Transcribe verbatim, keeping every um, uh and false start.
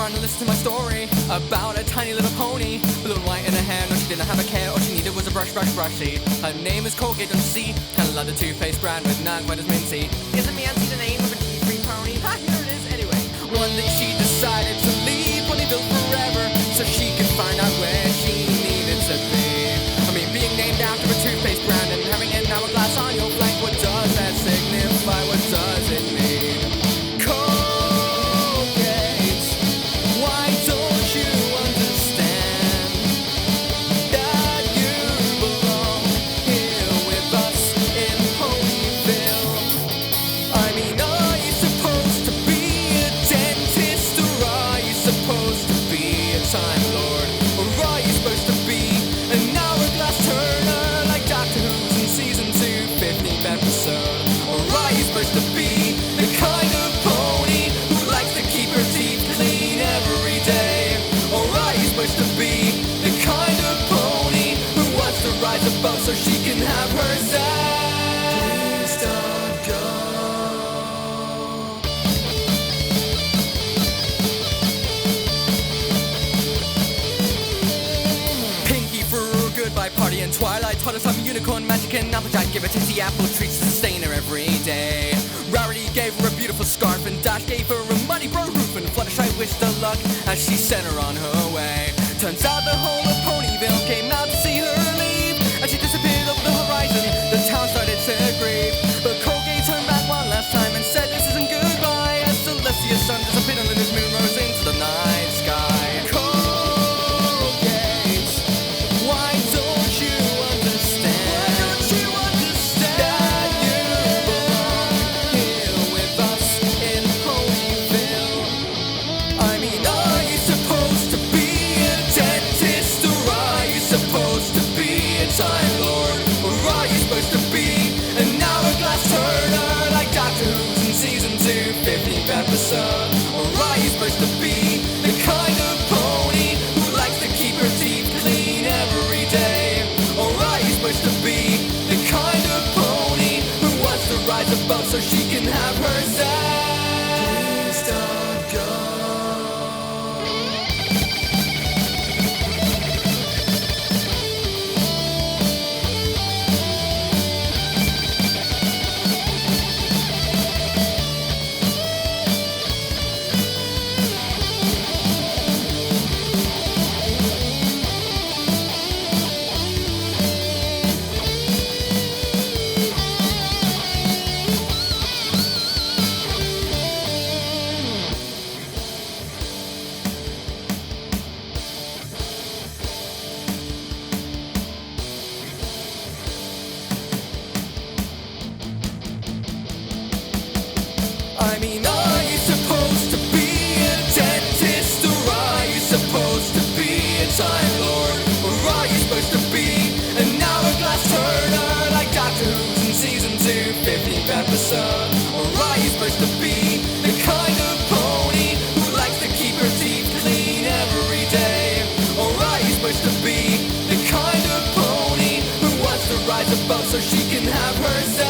around and listen to my story about a tiny little pony, blue and white in her hair. No, she didn't have a care, all she needed was a brush, brush, brushy. Her name is Colgate, don't you see? Kind of like the toothpaste brand, but not quite as minty. Isn't Nancy the name of a tea-free pony? Ha, here it is anyway. One day she decided to leave Ponyville forever, so she could find out where she needed to be. I mean, being named after a toothpaste brand and having an hourglass on your flank, what does that signify? What does it mean? Colgate, why don't you understand that you belong here with us in Ponyville? I mean, are you supposed to be a dentist, or are you supposed to be a Time Lord? Or are you supposed to be an hourglass turner like Doctor Who's in season two, fifteenth episode? Or are you supposed to be the kind of pony who likes to keep her teeth clean every day? Or are you supposed to be the kind of pony who wants to rise above so she can have her say? Please don't go. Pinky for a goodbye party and Twilight taught us some unicorn magic and Applejack gave her tasty apple treats to sustain her every day. Rarity gave her a beautiful scarf and Dash gave her a muddy bro roof, and Fluttershy wished her luck as she sent her on her way. Turns out the whole of Ponyville came out to see her leave. As she disappeared over the horizon, the town started to grieve. But Colgate turned back one last time and said this isn't goodbye, as Celestia's sun disappeared and his moon rose into the night sky. Colgate, why don't you understand? Why don't you understand that you belong here with us in Ponyville? I mean, are you supposed to be a dentist, or are you supposed to be a Time Lord? Or are you supposed to be an hourglass turner like Doctor Who's in season two, fifteenth episode? Or are you supposed to be the kind of pony who likes to keep her teeth clean every day? Or are you supposed to be the kind of pony who wants to rise above so she can have her say? Please don't go. I mean, are you supposed to be a dentist, or are you supposed to be a Time Lord? Or are you supposed to be an hourglass turner like Doctor Who's in season two, fifteenth episode? Or are you supposed to be the kind of pony who likes to keep her teeth clean every day? Or are you supposed to be the kind of pony who wants to rise above so she can have her say?